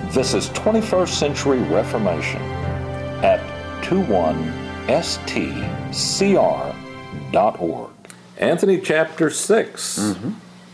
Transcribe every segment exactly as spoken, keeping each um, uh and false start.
This is twenty-first Century Reformation at twenty-one S T C R dot org. Anthony chapter six. Mm-hmm.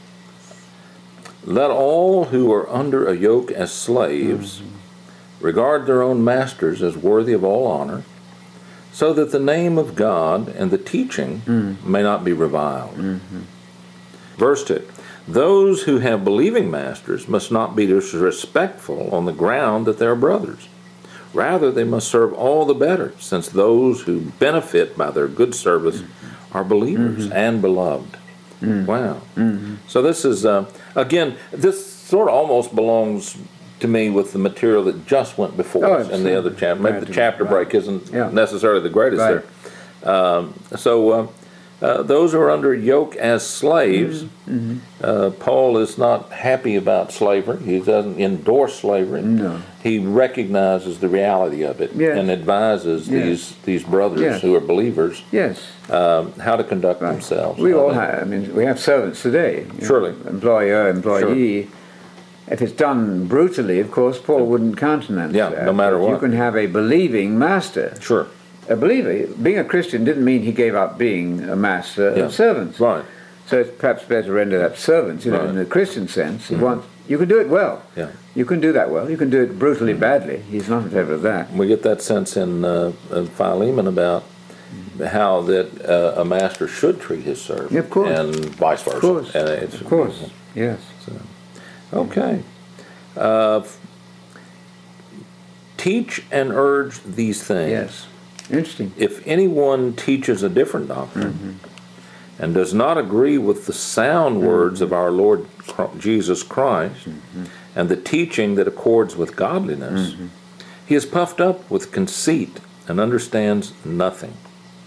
Let all who are under a yoke as slaves mm-hmm. regard their own masters as worthy of all honor, so that the name of God and the teaching mm-hmm. may not be reviled. Mm-hmm. Verse two. Those who have believing masters must not be disrespectful on the ground that they are brothers. Rather, they must serve all the better, since those who benefit by their good service mm-hmm. are believers mm-hmm. and beloved. Mm-hmm. Wow. Mm-hmm. So this is, uh, again, this sort of almost belongs to me with the material that just went before oh, us in the other chapter. Maybe right. the chapter right. break isn't yeah. necessarily the greatest right. there. Um, so... Uh, Uh, those who are under yoke as slaves, mm-hmm. uh, Paul is not happy about slavery. He doesn't endorse slavery. No. He recognizes the reality of it yes. and advises yes. these these brothers yes. who are believers yes. um, how to conduct right. themselves. We all have. I mean, we have servants today. Surely. Know, employer, employee. Sure. If it's done brutally, of course, Paul wouldn't countenance yeah, that. no matter but what. You can have a believing master. Sure. A believer, being a Christian didn't mean he gave up being a master yeah. of servants. Right. So it's perhaps better to render that servants, you know, right. in the Christian sense. Mm-hmm. Once, you can do it well. Yeah. You can do that well. You can do it brutally mm-hmm. badly. He's not in favor of that. We get that sense in, uh, in Philemon about mm-hmm. how that uh, a master should treat his servant. Yeah, of course. And vice versa. Of course. And it's, of course. Yes. So, okay. Uh, teach and urge these things. Yes. Interesting. If anyone teaches a different doctrine mm-hmm. and does not agree with the sound mm-hmm. words of our Lord Jesus Christ mm-hmm. and the teaching that accords with godliness, mm-hmm. he is puffed up with conceit and understands nothing.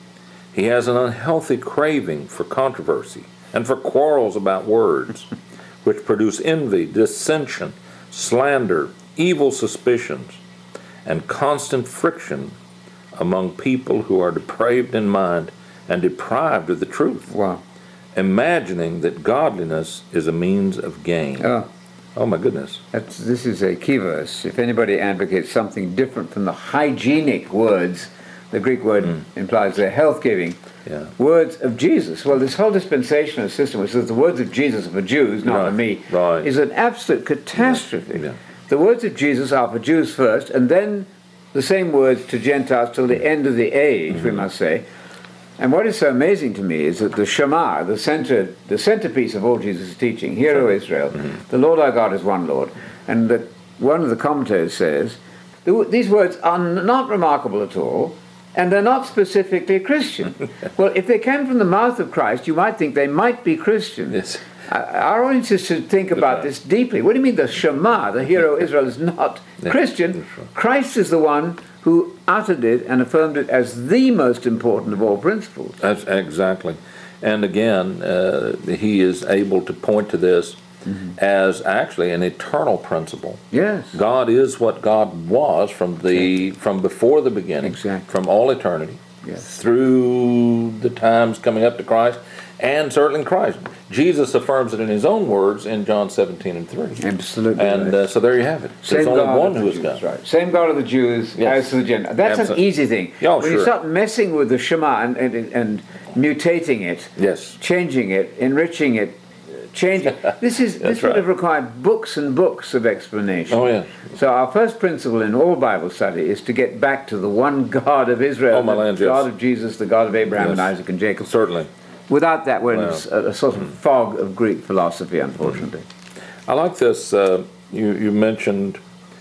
He has an unhealthy craving for controversy and for quarrels about words, which produce envy, dissension, slander, evil suspicions, and constant friction among people who are depraved in mind and deprived of the truth, wow. imagining that godliness is a means of gain. Oh, oh my goodness. That's, this is a key verse. If anybody advocates something different from the hygienic words, the Greek word mm. implies they're health-giving, yeah. words of Jesus. Well, this whole dispensational system, which says the words of Jesus are for Jews, not right. for me, right. is an absolute catastrophe. Yeah. Yeah. The words of Jesus are for Jews first, and then the same words to Gentiles till the end of the age, mm-hmm. we must say. And what is so amazing to me is that the Shema, the center, the centerpiece of all Jesus' teaching, Hear, O Israel, mm-hmm. the Lord our God is one Lord. And that one of the commentators says, these words are not remarkable at all, and they're not specifically Christian. Well, if they came from the mouth of Christ, you might think they might be Christian. Yes. Our audience is to think about this deeply. What do you mean the Shema, the Hear, O Israel, is not Christian? Christ is the one who uttered it and affirmed it as the most important of all principles. That's exactly. And again, uh, he is able to point to this mm-hmm. as actually an eternal principle. Yes. God is what God was from the exactly. from before the beginning, exactly. from all eternity, yes. through the times coming up to Christ, and certainly in Christ. Jesus affirms it in his own words in John seventeen and three. Absolutely. And right. uh, so there you have it. Same There's only God one of who the is Jews, God. right. Same God of the Jews Yes. as to the Gentiles. That's Absolutely. an easy thing. Oh, when sure. you start messing with the Shema and, and, and mutating it, yes. changing it, enriching it, changing this is this would right. have required books and books of explanation. Oh yeah. So our first principle in all Bible study is to get back to the one God of Israel, oh, my the land, God yes. of Jesus, the God of Abraham yes. and Isaac and Jacob. Certainly. Without that, we're wow. in a, a sort of fog of Greek philosophy, unfortunately. I like this. Uh, you you mentioned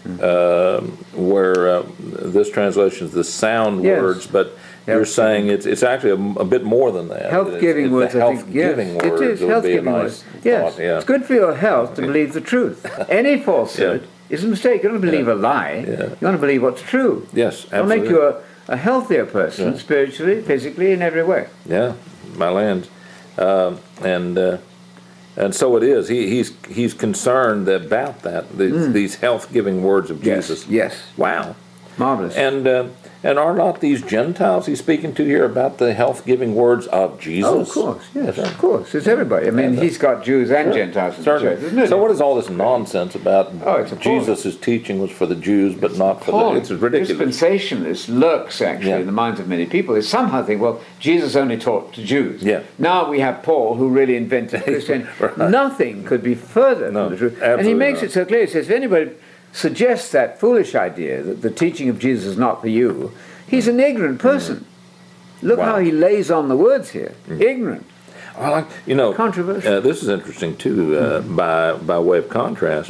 uh, where uh, this translation is the sound yes. words, but you're saying it's it's actually a, a bit more than that. Health-giving it's, words, the I think. health-giving Yes, words it is would health-giving be a nice words. Yes, thought, yeah. it's good for your health to believe the truth. Any falsehood yeah. is a mistake. You don't believe yeah. a lie. Yeah. You want to believe what's true. Yes, absolutely. It'll make you a, a healthier person, yeah. spiritually, physically, in every way. Yeah, my land, uh, and uh, and so it is. He, he's he's concerned about that. These, mm. these health-giving words of yes. Jesus. Yes. Wow. Marvelous. And uh, and are not these Gentiles he's speaking to here about the health-giving words of Jesus? Oh, of course, yes, That's of course. It's everybody. I mean, Yeah, he's got Jews and Gentiles in the Certainly. church, isn't it? So what is all this nonsense about Oh, it's appalling. Jesus' teaching was for the Jews but not for Paul, the... It's ridiculous. dispensationalist lurks actually Yeah. in the minds of many people. They somehow think, well, Jesus only taught to Jews. Yeah. Now we have Paul who really invented Christianity. Right. Nothing could be further No, from the truth. And he absolutely makes not. it so clear. He says, if anybody suggests that foolish idea that the teaching of Jesus is not for you, he's an ignorant person. Look Wow. how he lays on the words here. Ignorant. I like, you know, Controversial. uh, this is interesting too, uh, by by way of contrast.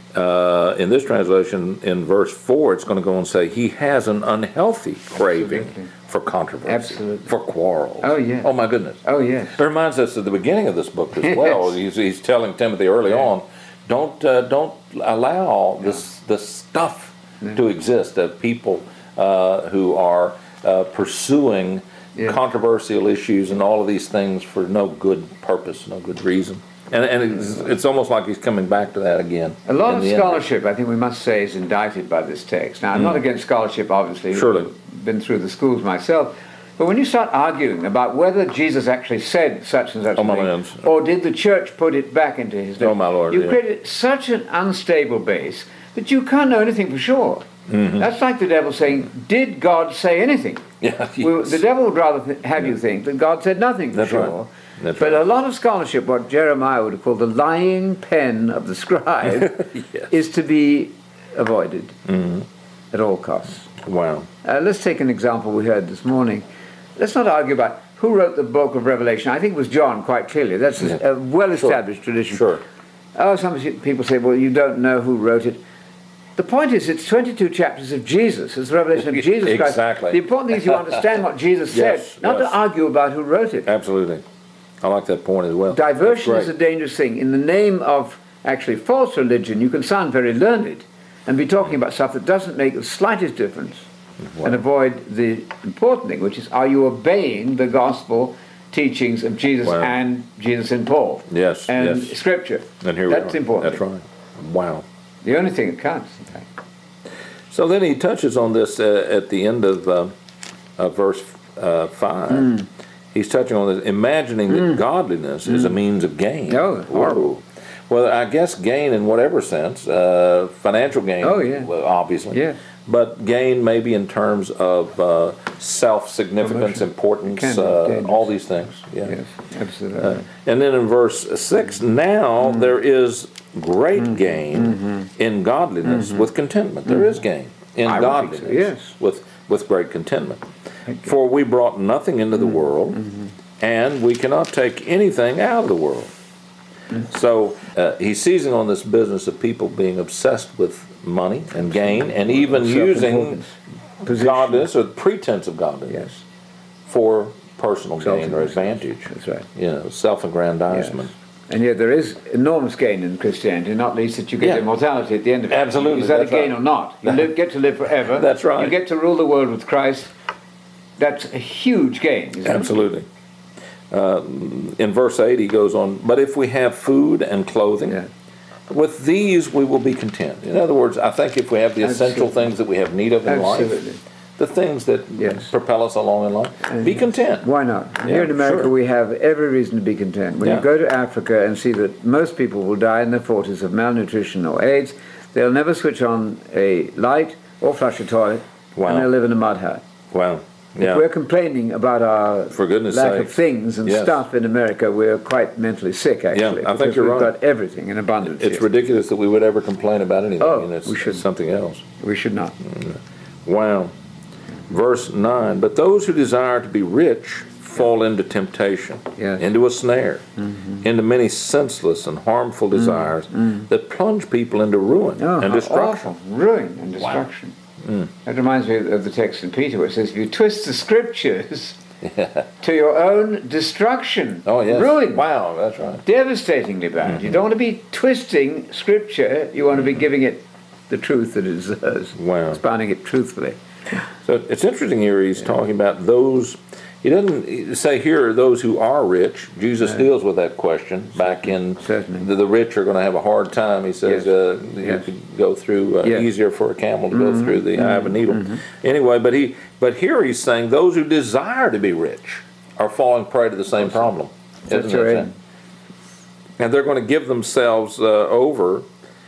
Uh, in this translation, in verse four, it's going to go and say, he has an unhealthy craving Absolutely. for controversy, Absolutely. for quarrels. Oh, yes. Oh, my goodness. Oh, yes. It reminds us of the beginning of this book as well. Yes. He's, he's telling Timothy early on, don't uh, don't allow this this stuff to exist of people uh, who are uh, pursuing Yeah. controversial issues and all of these things for no good purpose, no good reason. And, and it's, it's almost like he's coming back to that again. A lot in of the end. scholarship, I think we must say, is indicted by this text. Now, I'm not against scholarship, obviously. Surely. I've been through the schools myself. But when you start arguing about whether Jesus actually said such and such Oh, a my thing, lands. or did the church put it back into his Oh, my Lord, you yeah. created such an unstable base that you can't know anything for sure. Mm-hmm. That's like the devil saying, did God say anything? Yeah, Well, yes. the devil would rather th- have you think that God said nothing for That's right. sure. That's but right. a lot of scholarship, what Jeremiah would have called the lying pen of the scribe, Yes. is to be avoided Mm-hmm. at all costs. Wow. Uh, let's take an example we heard this morning. Let's not argue about who wrote the book of Revelation. I think it was John, quite clearly. That's a, Yeah. a well-established tradition. Sure. Oh, some people say, well, you don't know who wrote it. The point is, it's twenty-two chapters of Jesus. It's the revelation of Jesus Christ. Exactly. The important thing is you understand what Jesus Yes, said, not yes. to argue about who wrote it. Absolutely. I like that point as well. Diversion That's is a great. dangerous thing. In the name of actually false religion, you can sound very learned and be talking about stuff that doesn't make the slightest difference and avoid the important thing, which is, are you obeying the gospel teachings of Jesus Wow. and Jesus and Paul? Yes, And yes. Scripture. And here That's we are. important. That's right. Wow. The only thing that counts, in fact. So then he touches on this uh, at the end of uh, uh, verse uh, five. Mm. He's touching on this, imagining that godliness is a means of gain. Oh, horrible. Whoa. Well, I guess gain in whatever sense, uh, financial gain, Oh, yeah. well, obviously. Yes. But gain maybe in terms of uh, self-significance, Promotion. importance, It can be uh, dangerous. all these things. Yeah. Yes, absolutely. Uh, and then in verse six, now Mm. there is great Mm-hmm. gain in godliness with contentment. There is gain in I would think so, godliness yes. with, with great contentment. For we brought nothing into the Mm-hmm. world, and we cannot take anything out of the world. Mm. So uh, he's seizing on this business of people being obsessed with money and gain, and even using Position. godliness or pretense of godliness Yes. for personal gain or Self-interest. advantage. That's right. You know, self-aggrandizement. Yes. And yet there is enormous gain in Christianity, not least that you get Yeah. immortality at the end of it. Absolutely, Is that that's a gain right. or not? You live, get to live forever. That's right. You get to rule the world with Christ. That's a huge gain, isn't it? Absolutely. Uh, in verse eight, he goes on, but if we have food and clothing, Yeah. with these we will be content. In other words, I think if we have the essential Absolutely. things that we have need of in Absolutely. life, the things that Yes. propel us along in life, be content. Why not? Yeah, Here in America, sure. we have every reason to be content. When Yeah. you go to Africa and see that most people will die in their forties of malnutrition or AIDS, they'll never switch on a light or flush a toilet, Wow. and they'll live in a mud hut. Wow. If Yeah. we're complaining about our For goodness lack sake. of things and Yes. stuff in America, we're quite mentally sick, actually. I think because you're we've right. got everything in abundance It's here. ridiculous that we would ever complain about anything, Oh, and it's, we shouldn't. it's something else. We should not. Wow. Verse nine, but those who desire to be rich fall into temptation, Yes. into a snare, into many senseless and harmful desires that plunge people into ruin Oh, and how destruction. awful. Ruin and destruction. That reminds me of the text in Peter where it says, if you twist the scriptures to your own destruction, Oh, yes. ruin, Wow, that's right. devastatingly bad. You don't want to be twisting scripture, you want to be giving it the truth that it deserves, Wow. expounding it truthfully. So it's interesting here, he's talking about those, he doesn't say here those who are rich. Jesus No. deals with that question back in Certainly. the, the rich are going to have a hard time. He says Yes. uh, you Yes. could go through uh, Yes. easier for a camel to go Mhm. through the eye of a needle. Mhm. Anyway, but he but here he's saying those who desire to be rich are falling prey to the same problem. That's Isn't it? right. And they're going to give themselves uh, over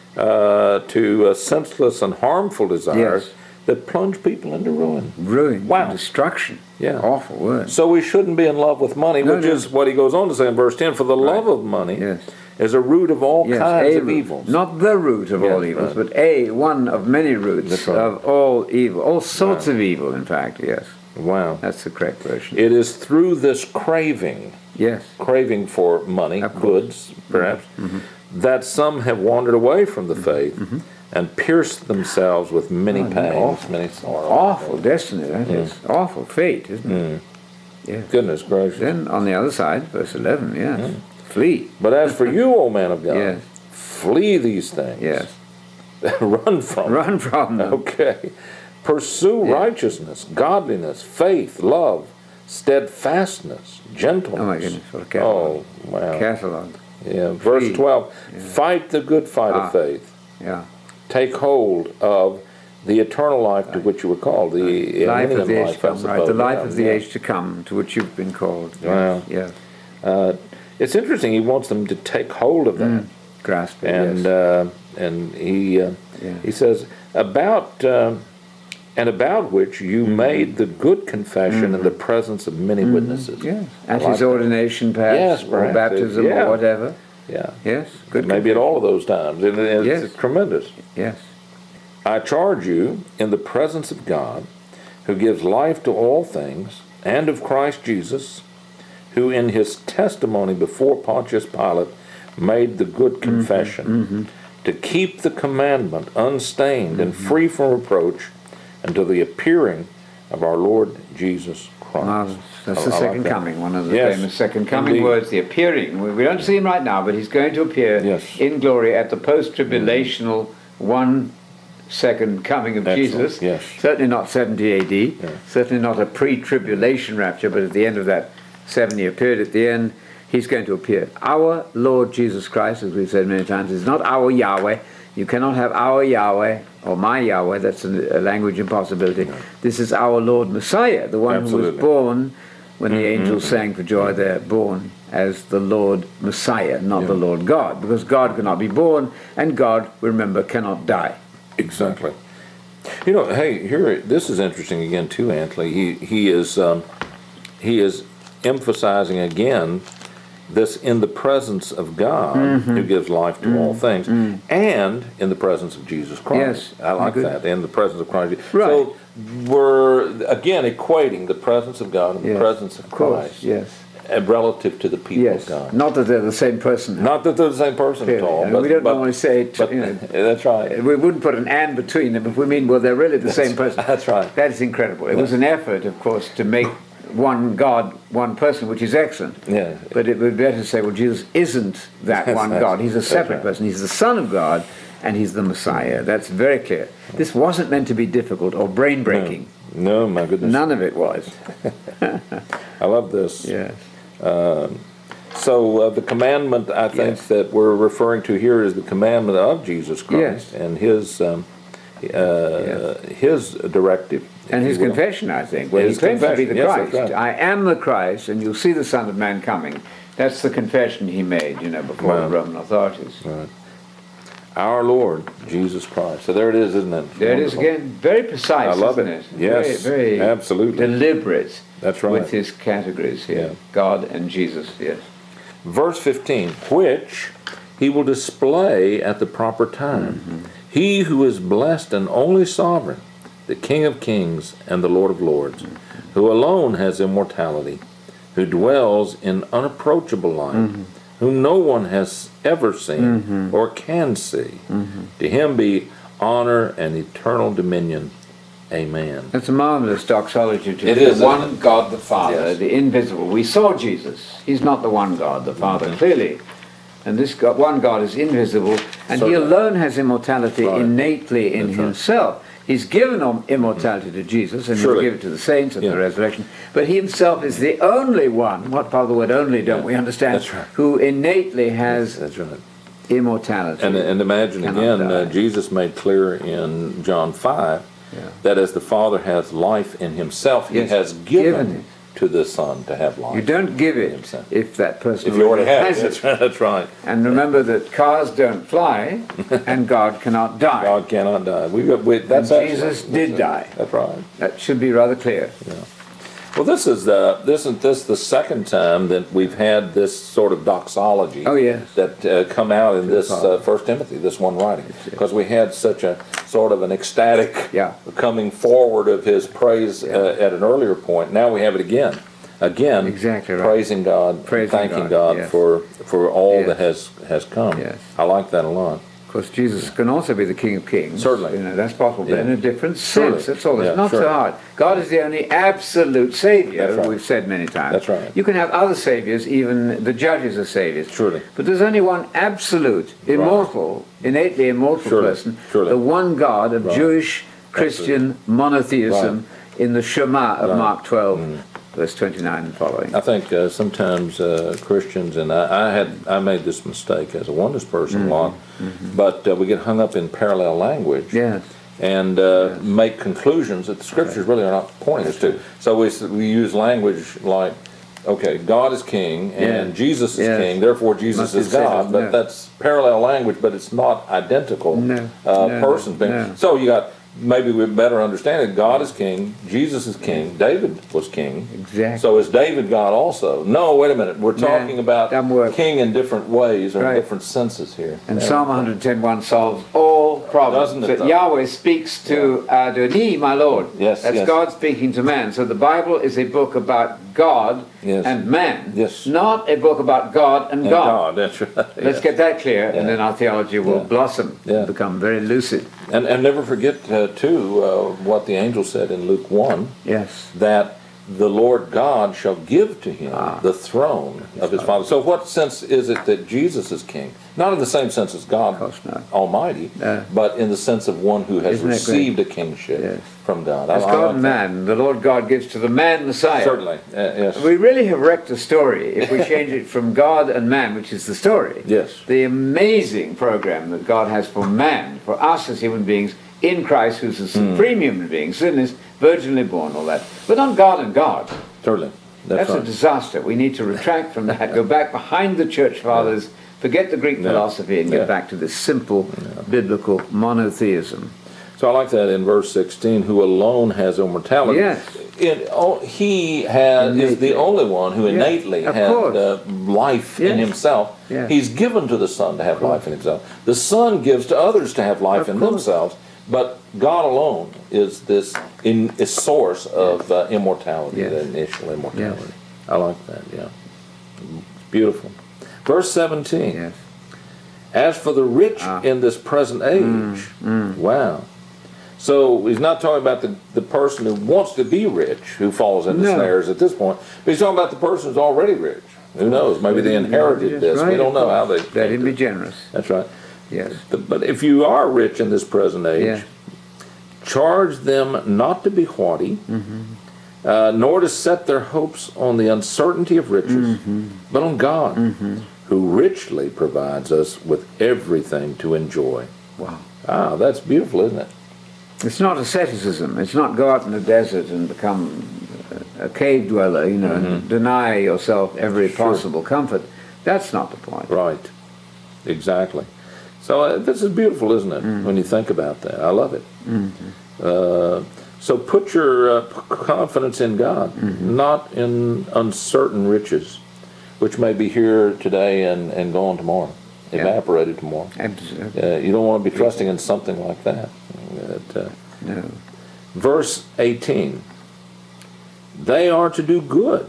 uh, to uh, senseless and harmful desires Yes. that plunge people into ruin. Ruin, Wow. destruction. Yeah. Awful word. So we shouldn't be in love with money, No, which no. is what he goes on to say in verse ten, for the love Right. of money Yes. is a root of all Yes, kinds a of root. evils. Not the root of Yes, all evils, right. but a one of many roots That's right. of all evil, all sorts Right. of evil. In fact, yes, Wow. that's the correct version. It is through this craving, Yes, craving for money, Of course. goods, perhaps, that some have wandered away from the faith and pierced themselves with many Oh, pains, awful. many sorrows. awful destiny. That is awful fate, isn't it? Yes. Goodness gracious. Then on the other side, verse eleven. Yes, flee. But as for you, O man of God, Yes. flee these things. Yes, Run from them. run from them. Okay. Pursue Yeah. righteousness, godliness, faith, love, steadfastness, gentleness. Oh my goodness, what a catalog! Oh, wow. Catalog. Yeah. Verse Flee. twelve. Yeah. Fight the good fight Ah. of faith. Yeah. Take hold of the eternal life to Right. which you were called, the Life of the millennium age life, to I come, right? suppose. The life Yeah, of the yeah. age to come, to which you've been called. Yes. Wow. Yes. Uh, it's interesting. He wants them to take hold of that. Mm. Grasp it. and yes. uh, and he uh, Yeah. he says about uh, and about which you Mm-hmm. made the good confession in the presence of many witnesses. Yes. I At like his that. ordination, perhaps, Yes, or perhaps. baptism, Yeah. or whatever. Yeah, Yes. Good. maybe at all of those times. And it's Yes. tremendous. Yes. I charge you in the presence of God, who gives life to all things, and of Christ Jesus, who in his testimony before Pontius Pilate made the good confession, to keep the commandment unstained and free from reproach until the appearing of our Lord Jesus Christ. Marvelous. That's I- the I like second that. coming, one of the Yes, famous second coming indeed. words, the appearing. We we don't see him right now, but he's going to appear Yes. in glory at the post-tribulational one second coming of Excellent, Jesus. yes. Certainly not seventy A D, Yeah. certainly not a pre-tribulation rapture, but at the end of that seven-year period, at the end, he's going to appear. Our Lord Jesus Christ, as we've said many times, is not our Yahweh. You cannot have our Yahweh or my Yahweh. That's a, a language impossibility. This is our Lord Messiah, the one who Absolutely. was born when the Mm-hmm. angels sang for joy. They're born as the Lord Messiah, not the Yeah. Lord God, because God cannot be born, and God, remember, cannot die. Exactly. You know, hey, here this is interesting again too, Anthony. He he is um, he is emphasizing again this in the presence of God, Mm-hmm. who gives life to all things, and in the presence of Jesus Christ. Yes, I like good. that. In the presence of Christ. Right. So we're again equating the presence of God and Yes, the presence of of course, Christ yes. uh, relative to the people Yes, of God. not that they're the same person. Not that they're the same person at Clearly. all. And but, we don't but, normally say, it, but you know, that's right. we wouldn't put an and between them if we mean, well, they're really the same person. That's right. That is incredible. It was an effort, of course, to make one God, one person, which is excellent. Yeah. But it would be better to say, well, Jesus isn't that That's- one that's- God. He's a that's separate right. person. He's the Son of God, and he's the Messiah. That's very clear. This wasn't meant to be difficult or brain-breaking. No, my goodness. None of it was. I love this. Yes. So uh, the commandment I think Yes. that we're referring to here is the commandment of Jesus Christ Yes. and his um, uh, his directive if And his you will. confession, I think, where His he claims to be the confession, yes, that's Christ. right. I am the Christ, and you'll see the Son of Man coming. That's the confession he made, you know, before Wow. the Roman authorities. Right. Our Lord Jesus Christ. So there it is, isn't it? There it is Wonderful. again. Very precise, I love isn't it. it? Yes, very, very absolutely. deliberate. That's right. With his categories here, Yeah. God and Jesus. Yes. Verse fifteen, which he will display at the proper time. Mm-hmm. He who is blessed and only sovereign, the King of kings and the Lord of lords, Mm-hmm. who alone has immortality, who dwells in unapproachable light, Mm-hmm. whom no one has ever seen or can see. Mm-hmm. To him be honor and eternal dominion. Amen. That's a marvelous doxology to It the is, isn't one it? God the Father, Yes. the invisible. We saw Jesus. He's not the one God, the Father, Mm-hmm. clearly. And this God, one God is invisible, and he Certainly. alone has immortality Right. innately in That's right. himself. He's given om- immortality to Jesus, and Surely. he'll give it to the saints at Yeah. the resurrection. But he himself is the only one, what part of the word only don't Yeah. we understand, That's right. who innately has That's right. immortality. And, and imagine Cannot again, die. uh, Jesus made clear in John five Yeah. that as the Father has life in himself, Yes, he has given, given it. to the Son to have life. You don't give in it himself. if that person If you already have has it, that's right. That's right. And remember that cars don't fly, and God cannot die. God cannot die. We, we, that's And actually- Jesus did that's- die. That's right. That should be rather clear. Well, this is the this is this the second time that we've had this sort of doxology. Oh, yes. That uh, come out in this Father. uh, First Timothy, this one writing, because we had such a sort of an ecstatic Yeah. coming forward of his praise uh, at an earlier point. Now we have it again, again, Exactly right. praising God, Praising thanking God, God, yes. for for all Yes. that has has come. Yes. I like that a lot. Of course, Jesus can also be the King of Kings. Certainly. You know, that's possible, but Yeah. in a different Surely. sense. That's all. It's Yeah, not sure. so hard. God is the only absolute Savior, That's right. we've said many times. That's right. You can have other Saviors, even the judges are Saviors. Surely. But there's only one absolute, immortal, innately immortal Surely. person, Surely. the one God of Right. Jewish, Christian monotheism in the Shema of Right. Mark twelve, verse twenty-nine and following. I think uh, sometimes uh, Christians, and I, I had I made this mistake as a oneness person a lot, but uh, we get hung up in parallel language Yes. and uh, make conclusions that the scriptures really are not pointing us to. So we s- we use language like, okay, God is king and Yeah. Jesus is Yes. king, therefore Jesus Must be is the same, God. But no. that's parallel language, but it's not identical No. uh, No, persons. being- no. So you got. Maybe we better understand it. God is king. Jesus is king. David was king. Exactly. So is David God also? No, wait a minute. We're No, talking about doesn't work. king in different ways or Right. in different senses here. And Yeah. Psalm one ten one solves all problems. Doesn't it, That though? Yahweh speaks to Adoni, my Lord. Yes, That's yes. God speaking to man. So the Bible is a book about God Yes. and man, Yes. not a book about God and, And God. God, that's right. Let's Yes. get that clear, and Yeah. then our theology will Yeah. blossom, Yeah. and become very lucid. And, and never forget, uh, too, uh, what the angel said in Luke one, Yes. that the Lord God shall give to him Ah. the throne of his father. So what sense is it that Jesus is king? Not in the same sense as God course not. Almighty, No. but in the sense of one who has Isn't that received a kingship Yes. from God. I- As I God like and that. man, the Lord God gives to the man Messiah. Certainly, uh, yes. We really have wrecked the story if we change it from God and man, which is the story. Yes. The amazing program that God has for man, for us as human beings, in Christ, who's the Hmm. supreme human being, sinless, virginally born, all that. But not God and God. Certainly. That's, That's, right. a disaster. We need to retract from that, go back behind the church fathers, forget the Greek Yeah. philosophy, and get Yeah. back to this simple biblical monotheism. So I like that in verse sixteen, who alone has immortality. Yes. It, oh, he has, is Innately. the only one who Yeah, innately of had course. uh, life in Yes. himself. Yes. He's given to the Son to have life in himself. The Son gives to others to have life Of in course. themselves, but God alone is this in, is source of uh, immortality, Yes. the initial immortality. I like that, yeah. Beautiful. Verse seventeen. Yes. As for the rich Ah. in this present age, wow. So he's not talking about the, the person who wants to be rich, who falls into No. snares at this point, but he's talking about the person who's already rich. Who knows? Maybe they inherited Yes, this. right, We don't of know how course. they. Let him be generous. That's right. Yes. But, but if you are rich in this present age, Yeah. charge them not to be haughty, Mm-hmm. uh, nor to set their hopes on the uncertainty of riches, Mm-hmm. but on God, who richly provides us with everything to enjoy. Wow. Ah, that's beautiful, isn't it? It's not asceticism. It's not go out in the desert and become a cave dweller, you know, and deny yourself every Mm-hmm. Sure. possible comfort. That's not the point. Right. Exactly. So uh, this is beautiful, isn't it, when you think about that? I love it. Uh, so put your uh, p- confidence in God, not in uncertain riches, which may be here today and, and gone tomorrow, Yeah. evaporated tomorrow. Absolutely. Uh, you don't want to be trusting in something like that. That, uh, No. Verse eighteen, they are to do good,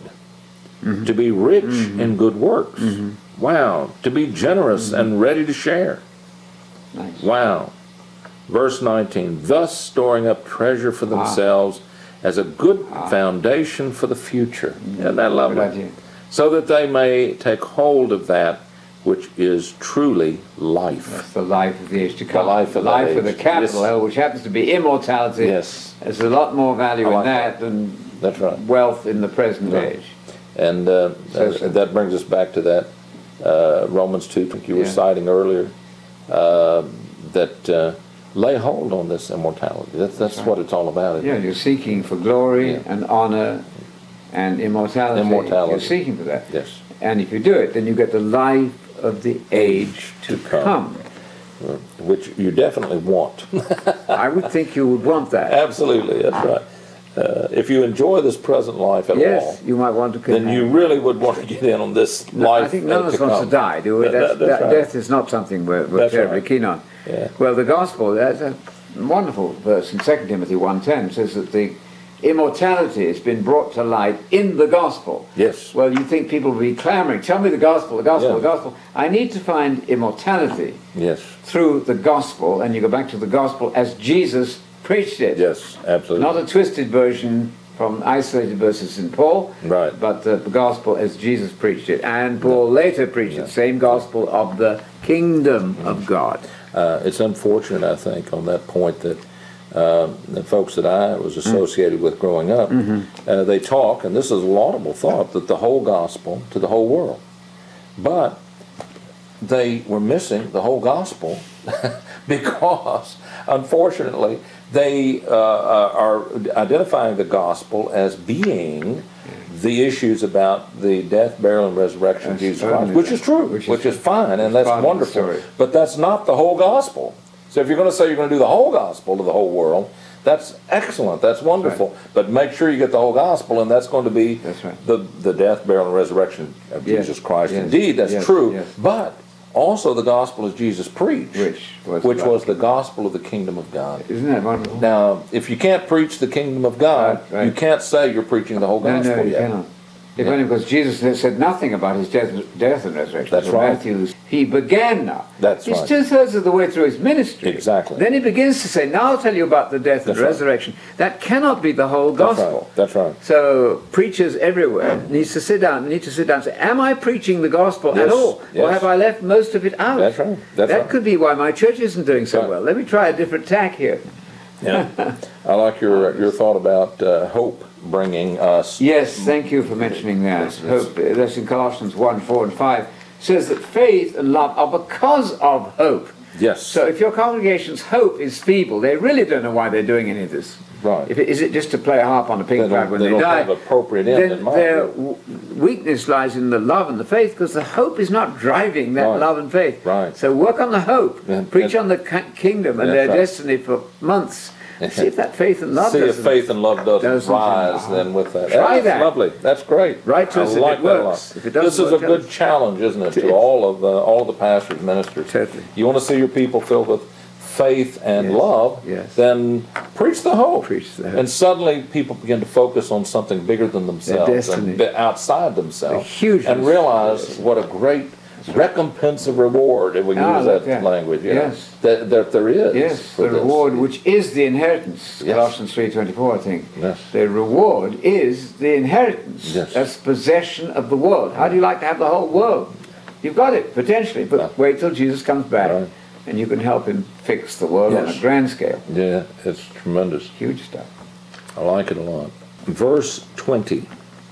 to be rich in good works. Wow. To be generous and ready to share. Nice. Wow. Verse nineteen, thus storing up treasure for themselves as a good foundation for the future. Isn't that Good lovely? idea. So that they may take hold of that which is truly life. That's the life of the age to come. The life of the life age. with a capital Yes. L, which happens to be immortality. Yes. There's a lot more value I like in that, than That's right. wealth in the present Right. age. And uh, So, uh, so. that brings us back to that uh, Romans two, like you were Yeah. citing earlier, uh, that uh, lay hold on this immortality. That's, that's right. what it's all about. Isn't Yeah, it? you're seeking for glory Yeah. and honor and immortality. Immortality. You're seeking for that. Yes. And if you do it, then you get the life of the age to come. come. Which you definitely want. I would think you would want that. Absolutely, that's right. Uh, if you enjoy this present life at Yes, all, you might want to then you continue. really would want to get in on this life. I think none uh, of us to wants come. to die, do we? That- That's, that- that's that, right. Death is not something we're, we're That's terribly right. keen on. Yeah. Well, the gospel, that's a wonderful verse in Second Timothy one ten, says that the immortality has been brought to light in the gospel. Yes. Well, you think people will be clamoring, tell me the gospel, the gospel, Yeah. the gospel. I need to find immortality Yes. through the gospel, and you go back to the gospel as Jesus preached it. Yes, absolutely. Not a twisted version from isolated verses in Paul, Right. but uh, the gospel as Jesus preached it. And Paul later preached Yeah. the same gospel of the kingdom of God. Uh, it's unfortunate, I think, on that point that um, the folks that I was associated with growing up, uh, they talk, and this is a laudable thought, that the whole gospel to the whole world. But they were missing the whole gospel because, unfortunately, they uh, are identifying the gospel as being the issues about the death, burial, and resurrection of That's Jesus Christ, certainly which that. is true, Which which is is, fine, and that's part of the wonderful. story. But that's not the whole gospel. So if you're going to say you're going to do the whole gospel to the whole world, that's excellent, that's wonderful. But make sure you get the whole gospel, and that's going to be That's right. the, the death, burial, and resurrection of Yes, Jesus Christ. yes, Indeed, that's yes, true. yes. But also the gospel as Jesus preached, Which was which what? was the gospel of the kingdom of God. Isn't that wonderful? Now, if you can't preach the kingdom of God, Right, right. you can't say you're preaching the whole no, gospel no, you yet. cannot. If Yeah. only because Jesus has said nothing about his death, death and resurrection. That's So right. Matthew's, he began now. That's He's right. two-thirds of the way through his ministry. Exactly. Then he begins to say, now I'll tell you about the death That's and right. resurrection. That cannot be the whole That's gospel. right. That's right. So preachers everywhere needs to sit down, need to sit down and say, am I preaching the gospel Yes, at all? yes. Or have I left most of it out? That's right. That's that right. could be why my church isn't doing so Right. well. Let me try a different tack here. Yeah. I like your your thought about uh, hope bringing us. Yes, thank you for mentioning that. Yes, yes. Hope, uh, that's in Colossians one, four and five, says that faith and love are because of hope. Yes. So if your congregation's hope is feeble, they really don't know why they're doing any of this. Right. If it, is it just to play a harp on a pink They flag don't- when they they, don't die? have appropriate end then in mind, their do they? w- weakness lies in the love and the faith, because the hope is not driving that Right. love and faith. Right. So work on the hope. Yeah, Preach that- on the ki- kingdom and That's their right. destiny for months. See if that faith and love See if doesn't- faith and love doesn't, doesn't- rise then with that. Try That's that. lovely. That's great. Write to I us if like it that a works. lot. If it doesn't This is a work, tell good us. challenge, isn't it, It to is. all of the all the pastors, ministers. Totally. You want to see your people filled with faith and Yes. love, Yes. then preach the hope. Preach the hope. And suddenly people begin to focus on something bigger than themselves destiny. and be outside themselves, A huge and realize what a great recompense of reward, if we can Ah, use like that that. language, you know, Yes. that, that there is. Yes, for the this. reward which is the inheritance. Yes. Colossians three twenty-four, I think. Yes. The reward is the inheritance. Yes. That's possession of the world. How do you like to have the whole world? You've got it, potentially, but Yeah. wait till Jesus comes back Right. and you can help him fix the world on Yes. a grand scale. Yeah, it's tremendous. Huge stuff. I like it a lot. Verse twenty.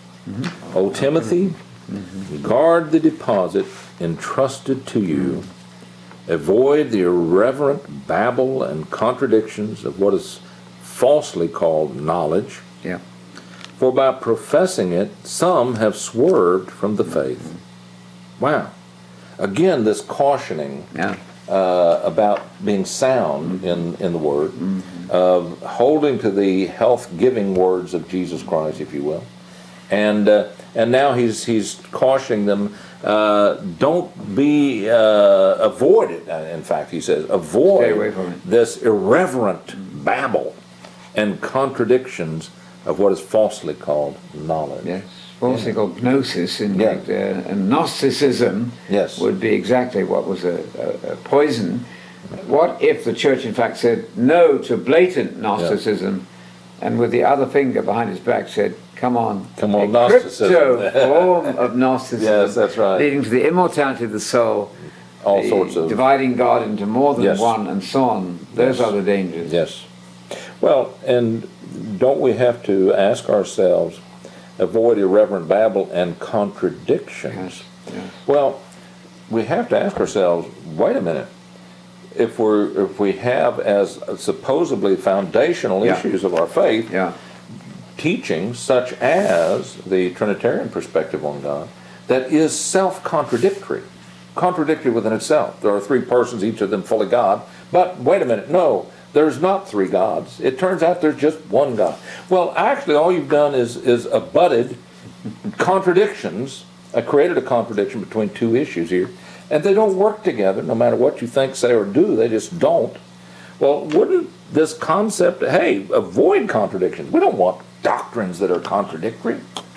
O Timothy, guard the deposit entrusted to you. Avoid the irreverent babble and contradictions of what is falsely called knowledge. Yeah. For by professing it, some have swerved from the faith. Wow. Again, this cautioning Yeah. uh, about being sound in, in the Word, of holding to the health-giving words of Jesus Christ, if you will. And uh, and now he's he's cautioning them, uh, don't be, uh, avoid it. Uh, In fact, he says, Stay avoid away from it. this irreverent babble and contradictions of what is falsely called knowledge. Yes. Falsely called gnosis, in Yeah. fact, uh, and Gnosticism Yes. would be exactly what was a, a, a poison. What if the church, in fact, said no to blatant Gnosticism and with the other finger behind his back said, come on, Come on, a Gnosticism. crypto form of Gnosticism, Yes, that's right. leading to the immortality of the soul, All the sorts of... dividing God into more than Yes. one, and so on. Those Yes. are the dangers. Yes. Well, and don't we have to ask ourselves, avoid irreverent babble and contradictions? Yes, yes. Well, we have to ask ourselves, wait a minute. If we're if we have as supposedly foundational Yeah. issues of our faith, Yeah. teachings such as the Trinitarian perspective on God, that is self-contradictory, contradictory within itself. There are three persons, each of them fully God. But wait a minute, no, there's not three gods. It turns out there's just one God. Well, actually, all you've done is is abutted contradictions, uh, created a contradiction between two issues here, and they don't work together. No matter what you think, say, or do, they just don't. Well, wouldn't this concept, hey, avoid contradictions? We don't want doctrines that are contradictory.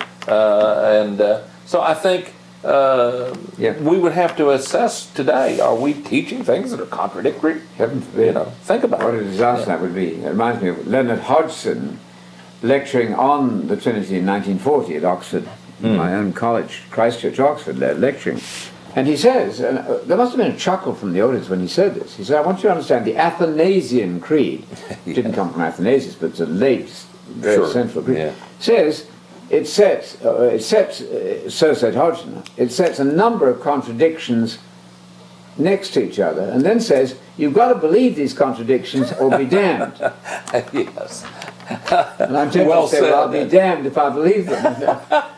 Uh, and uh, so I think uh, Yeah. we would have to assess today, are we teaching things that are contradictory? Heaven forbid. You know, think about What it. a disaster that would be. It reminds me of Leonard Hodgson lecturing on the Trinity in nineteen forty at Oxford, Hmm. my own college, Christchurch, Oxford, le- lecturing. And he says, and uh, there must have been a chuckle from the audience when he said this. He said, I want you to understand the Athanasian Creed, Yeah. didn't come from Athanasius, but it's a late, very Sure. central creed, Yeah. says, it sets, uh, it sets uh, so said Hodgson, it sets a number of contradictions next to each other, and then says, you've got to believe these contradictions or be damned. Yes. And I'm tempted Well to say, well, I'll said. be damned if I believe them.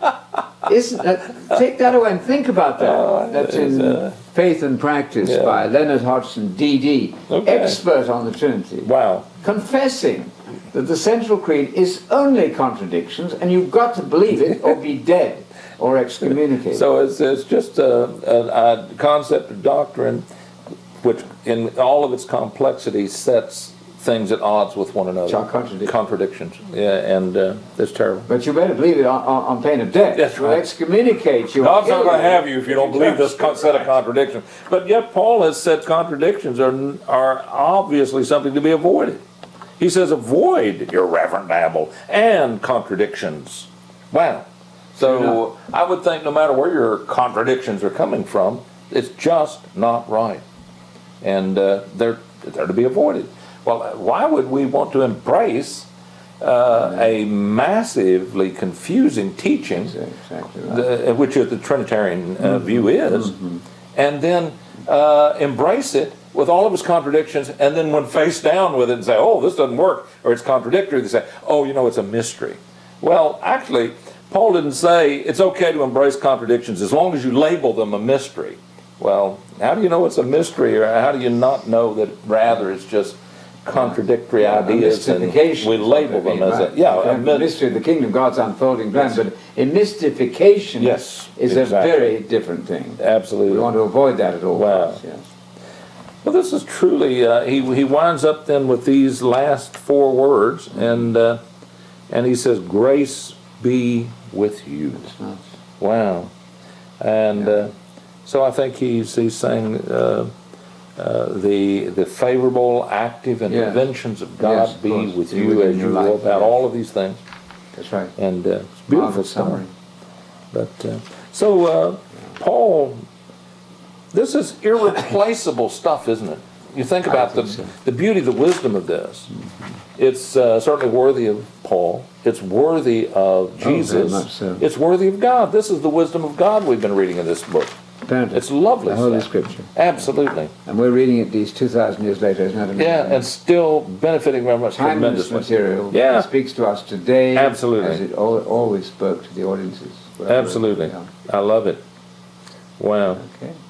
Isn't that, take that away and think about that. Oh, That's it is, in uh, Faith and Practice yeah. by Leonard Hodgson, D D, Okay. expert on the Trinity, Wow. confessing that the central creed is only contradictions and you've got to believe it or be dead or excommunicated. So it's, it's just a, a, a concept of doctrine which, in all of its complexity, sets things at odds with one another. Shall contradict. Contradictions. Yeah, and uh, it's terrible. But you better believe it on, on, on pain of death. That's We'll right. excommunicate you. God's Kill not going to have you if you don't believe this That's con- set of right. contradictions. But yet Paul has said contradictions are, are obviously something to be avoided. He says avoid irreverent babble and contradictions. Wow. So I would think no matter where your contradictions are coming from, it's just not right. And uh, they're, they're to be avoided. Well, why would we want to embrace uh, a massively confusing teaching, That's exactly right. the, which is the Trinitarian uh, view is, and then uh, embrace it with all of its contradictions, and then when faced down with it and say, oh, this doesn't work, or it's contradictory, they say, oh, you know, it's a mystery. Well, actually, Paul didn't say it's okay to embrace contradictions as long as you label them a mystery. Well, how do you know it's a mystery, or how do you not know that rather it's just contradictory Yeah, ideas, a and mystification we is label what they them mean, as right. a yeah, Okay, a the myth- mystery of the kingdom, God's unfolding plan, Yes. but a mystification Yes, is exactly. a very different thing. absolutely. We want to avoid that at all Wow. costs, yes. Well, this is truly. Uh, he he winds up then with these last four words, and uh, and he says, "Grace be with you." It's nice. Wow, and Yeah. uh, so I think he's he's saying uh, uh, the the favorable, active Yeah. interventions of God Yes, of be course. with Be you within as your you life, go about yeah. all of these things, That's right. and uh, it's beautiful Marvelous stuff. summary. But uh, so uh, Paul, this is irreplaceable stuff, isn't it? You think I about think the so. the beauty, the wisdom of this. It's uh, certainly worthy of Paul. It's worthy of very Jesus. much so. It's worthy of God. This is the wisdom of God we've been reading in this book. Apparently. It's lovely The Holy stuff. Scripture. Absolutely. And we're reading it these two thousand years later, isn't that amazing? Yeah, and still benefiting very much timeless tremendously. material. Yeah. It speaks to us today. Absolutely. As it al- always spoke to the audiences. wherever- Absolutely. Yeah. I love it. Wow. Okay.